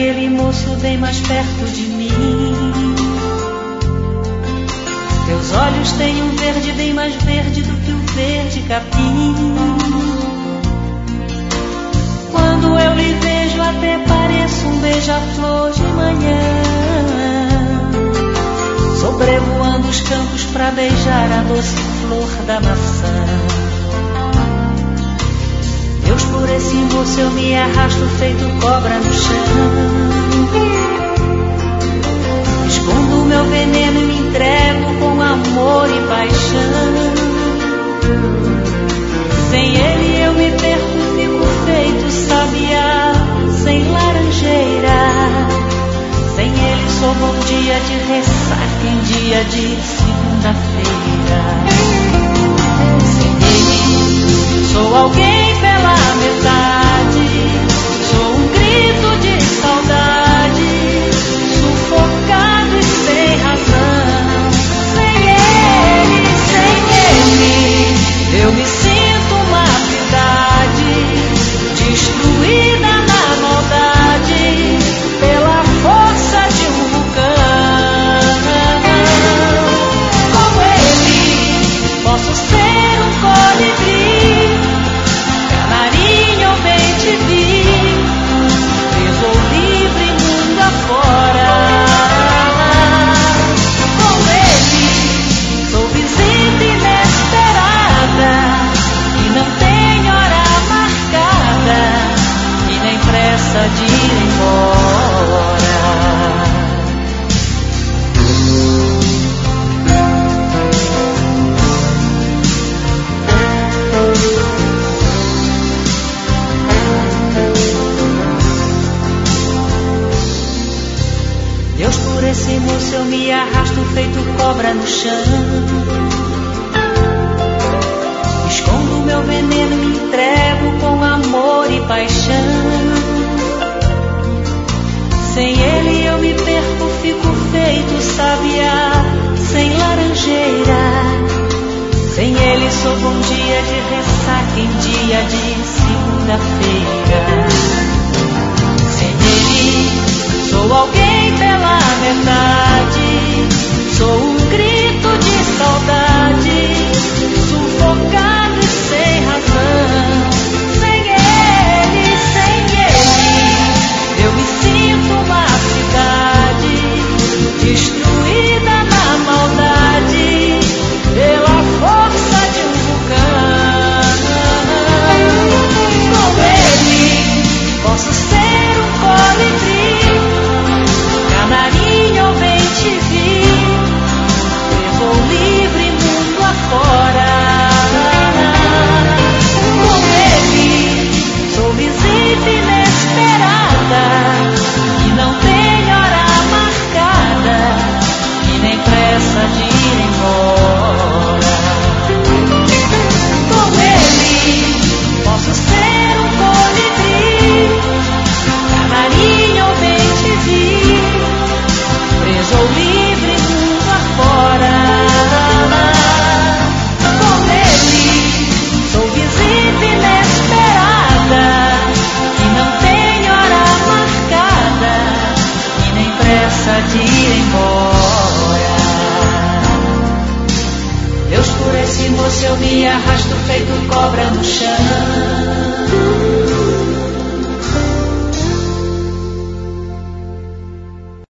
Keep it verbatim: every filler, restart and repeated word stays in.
aquele moço bem mais perto de mim. Teus olhos têm um verde bem mais verde do que o verde capim. Quando eu lhe vejo até pareço um beija-flor de manhã, sobrevoando os campos pra beijar a doce flor da maçã. Deus, por esse moço eu me arrasto feito cobra no chão. Escondo o meu veneno e me entrego com amor e paixão. Sem ele eu me perco, fico feito sabiá sem laranjeira. Sem ele sou bom dia de ressaca em dia de segunda-feira. Sem ele sou alguém pela metade, sou um grito de saudade, sufocado e sem razão. Sem ele, sem ele, eu me sinto uma cidade destruída na maldade pela força de um vulcão. Como ele, posso ser um colibri, canarinho ou bem te vi, preso ou livre mundo afora. Com ele, sou visita inesperada, e não tem hora marcada, e nem pressa de ir embora. Deus, por esse moço eu me arrasto feito cobra no chão. Escondo o meu veneno, me entrego com amor e paixão. Sem ele eu me perco, fico feito sabiá sem laranjeira. Sem ele sou bom dia de ressaca em dia de segunda-feira. Sem ele sou alguém pela metade, sou um grito de saudade, sufocado e sem razão. Sem ele, sem ele, eu me sinto uma cidade destruída na maldade pela força de um vulcão. Com ele, posso ser um colibri, canarinho ou bem te vi, preso ou livre mundo afora. Com ele, sou visita inesperada, e não tem hora marcada, e nem pressa de ir embora. Com ele, posso ser um colibri, canarinho ou bem te vi, preso ou livre mundo afora. Com ele, sou visita inesperada, e não tem hora marcada, e nem pressa de ir embora. Deus, por esse moço eu me arrasto feito cobra no chão.